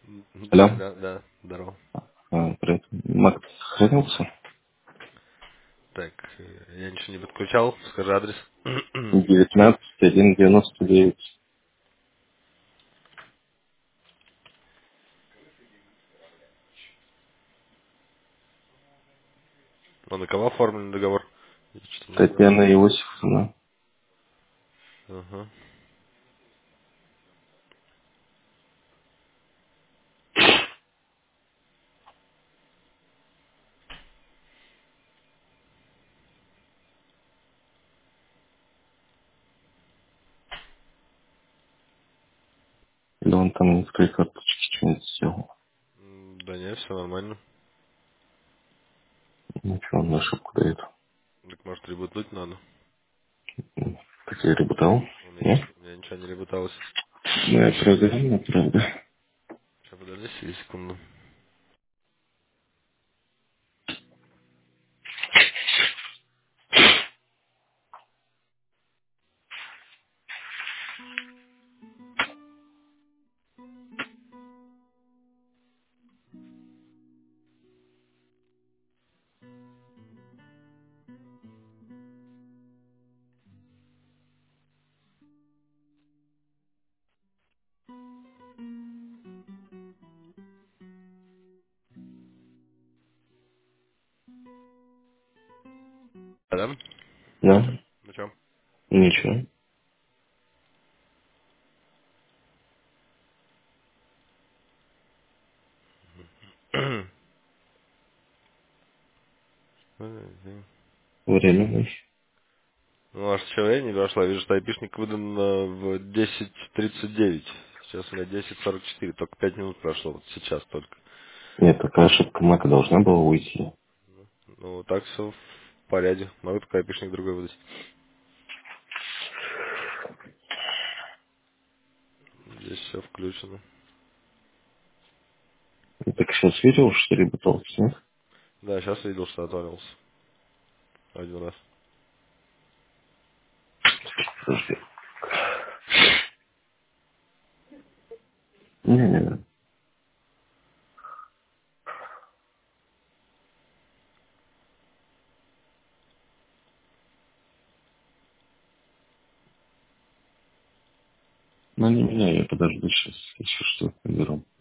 Алло. Да, да, да, здорово. Привет. Мак сохранился? Так, я ничего не подключал, скажи адрес. 19.1.99. А на кого оформлен договор? Я что-то не знаю. Татьяна Иосифовна. Ага. Или он там на своей карточке что-нибудь сделал? Да нет, все нормально. Ничего, он на ошибку дает. Так может ребутнуть надо. Так я ребутал? Нет? У меня ничего не ребуталось. Моя программа, правда. Сейчас подожди секунду. А, да? Да? Ну что? Ничего. Временный. Ну, аж что, я не дошла. Вижу, что айпишник выдан в 10:39. Сейчас у меня 10:44. Только 5 минут прошло. Вот сейчас только. Нет, такая ошибка Мака должна была уйти. Ну, так все в порядке. Могу только айпишник другой выдать. Здесь все включено. Я так сейчас видел, что ребутался, нет? Да, сейчас видел, что отвалился. Один раз. Подожди. Не-не-не. Ну, не меня, я подожду сейчас, если что, наберу.